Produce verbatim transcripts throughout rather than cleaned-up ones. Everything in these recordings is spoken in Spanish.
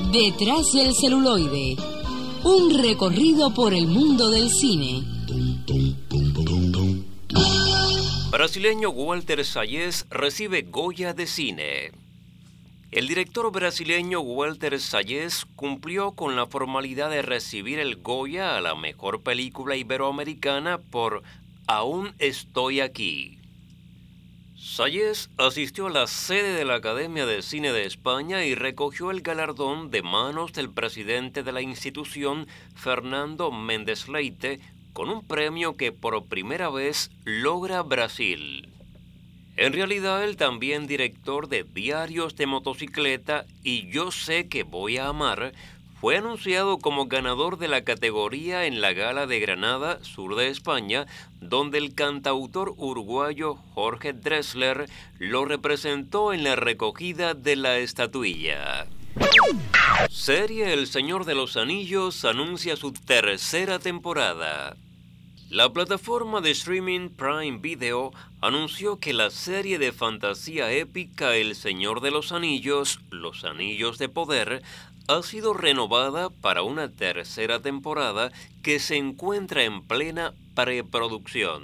Detrás del celuloide, un recorrido por el mundo del cine. Brasileño Walter Salles recibe Goya de Cine. El director brasileño Walter Salles cumplió con la formalidad de recibir el Goya a la mejor película iberoamericana por Aún estoy aquí. Salles asistió a la sede de la Academia de Cine de España y recogió el galardón de manos del presidente de la institución, Fernando Méndez Leite, con un premio que por primera vez logra Brasil. En realidad, el también director de Diarios de Motocicleta y Yo sé que voy a amar, fue anunciado como ganador de la categoría en la Gala de Granada, sur de España, donde el cantautor uruguayo Jorge Drexler lo representó en la recogida de la estatuilla. Serie El Señor de los Anillos anuncia su tercera temporada. La plataforma de streaming Prime Video anunció que la serie de fantasía épica El Señor de los Anillos, Los Anillos de Poder, ha sido renovada para una tercera temporada que se encuentra en plena preproducción.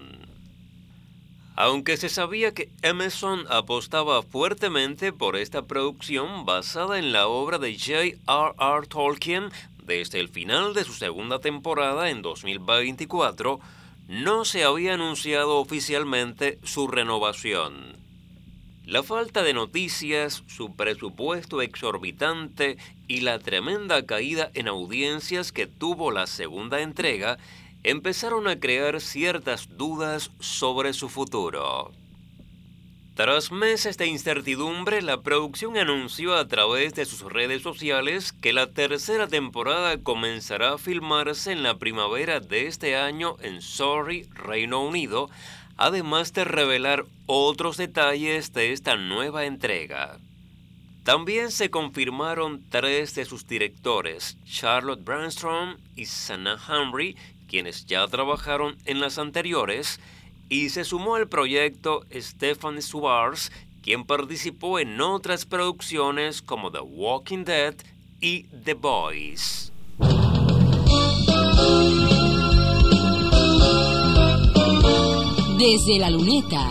Aunque se sabía que Amazon apostaba fuertemente por esta producción basada en la obra de J R R Tolkien, desde el final de su segunda temporada en dos mil veinticuatro, no se había anunciado oficialmente su renovación. La falta de noticias, su presupuesto exorbitante y la tremenda caída en audiencias que tuvo la segunda entrega empezaron a crear ciertas dudas sobre su futuro. Tras meses de incertidumbre, la producción anunció a través de sus redes sociales que la tercera temporada comenzará a filmarse en la primavera de este año en Surrey, Reino Unido, además de revelar otros detalles de esta nueva entrega. También se confirmaron tres de sus directores, Charlotte Brandstrom y Sana Hamri, quienes ya trabajaron en las anteriores, y se sumó al proyecto Stefan Schwartz, quien participó en otras producciones como The Walking Dead y The Boys. Desde la luneta.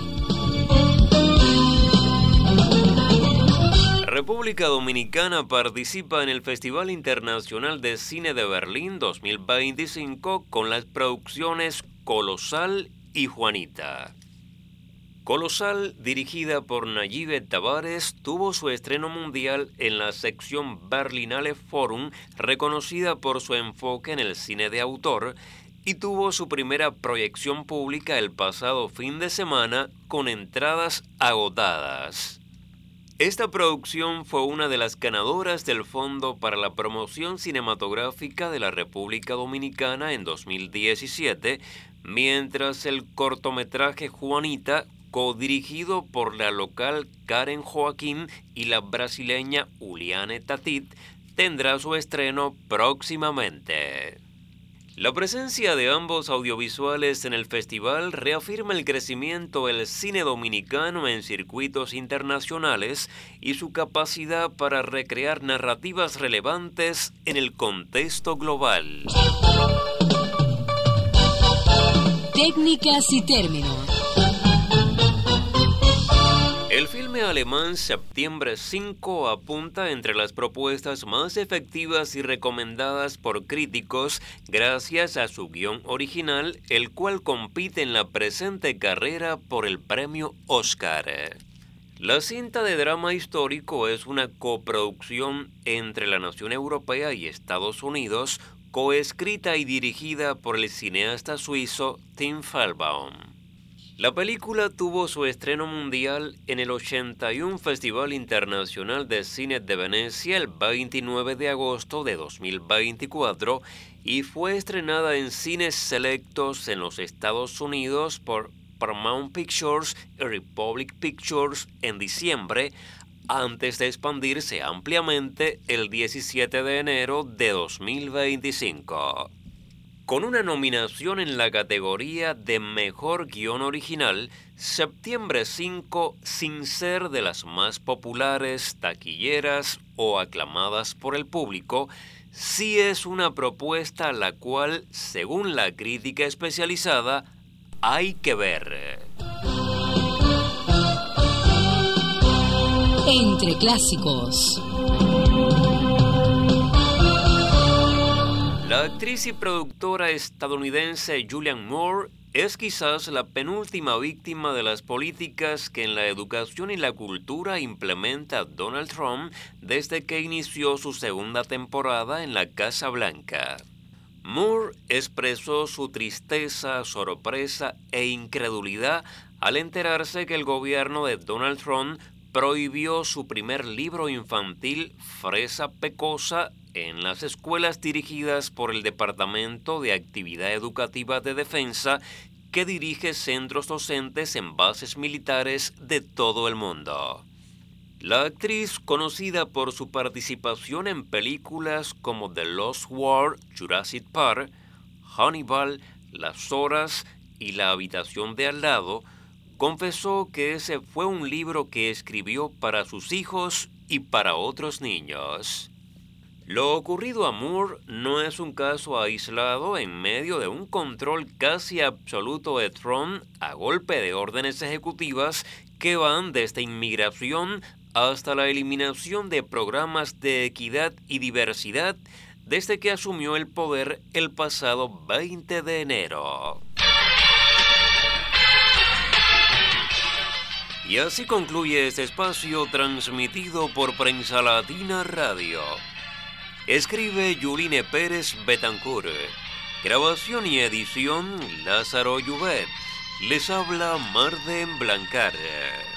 República Dominicana participa en el Festival Internacional de Cine de Berlín dos mil veinticinco con las producciones Colosal y Juanita. Colosal, dirigida por Nayibe Tavares, tuvo su estreno mundial en la sección Berlinale Forum, reconocida por su enfoque en el cine de autor, y tuvo su primera proyección pública el pasado fin de semana con entradas agotadas. Esta producción fue una de las ganadoras del Fondo para la Promoción Cinematográfica de la República Dominicana en dos mil diecisiete, mientras el cortometraje Juanita, codirigido por la local Karen Joaquín y la brasileña Uliane Tatit, tendrá su estreno próximamente. La presencia de ambos audiovisuales en el festival reafirma el crecimiento del cine dominicano en circuitos internacionales y su capacidad para recrear narrativas relevantes en el contexto global. Técnicas y términos. El filme alemán Septiembre cinco apunta entre las propuestas más efectivas y recomendadas por críticos gracias a su guión original, el cual compite en la presente carrera por el premio Oscar. La cinta de drama histórico es una coproducción entre la nación europea y Estados Unidos, coescrita y dirigida por el cineasta suizo Tim Fellbaum. La película tuvo su estreno mundial en el ochenta y uno Festival Internacional de Cine de Venecia el veintinueve de agosto de dos mil veinticuatro y fue estrenada en cines selectos en los Estados Unidos por Paramount Pictures y Republic Pictures en diciembre, antes de expandirse ampliamente el diecisiete de enero de dos mil veinticinco. Con una nominación en la categoría de Mejor Guión Original, Septiembre cinco, sin ser de las más populares, taquilleras o aclamadas por el público, sí es una propuesta a la cual, según la crítica especializada, hay que ver. Entre clásicos. La actriz y productora estadounidense Julianne Moore es quizás la penúltima víctima de las políticas que en la educación y la cultura implementa Donald Trump desde que inició su segunda temporada en la Casa Blanca. Moore expresó su tristeza, sorpresa e incredulidad al enterarse que el gobierno de Donald Trump prohibió su primer libro infantil, Fresa Pecosa, en las escuelas dirigidas por el Departamento de Actividad Educativa de Defensa, que dirige centros docentes en bases militares de todo el mundo. La actriz, conocida por su participación en películas como The Lost World, Jurassic Park, Hannibal, Las Horas y La Habitación de al lado, confesó que ese fue un libro que escribió para sus hijos y para otros niños. Lo ocurrido a Moore no es un caso aislado en medio de un control casi absoluto de Trump a golpe de órdenes ejecutivas que van desde inmigración hasta la eliminación de programas de equidad y diversidad desde que asumió el poder el pasado veinte de enero. Y así concluye este espacio transmitido por Prensa Latina Radio. Escribe Yuline Pérez Betancourt. Grabación y edición Lázaro Llubet. Les habla Marden Blancar.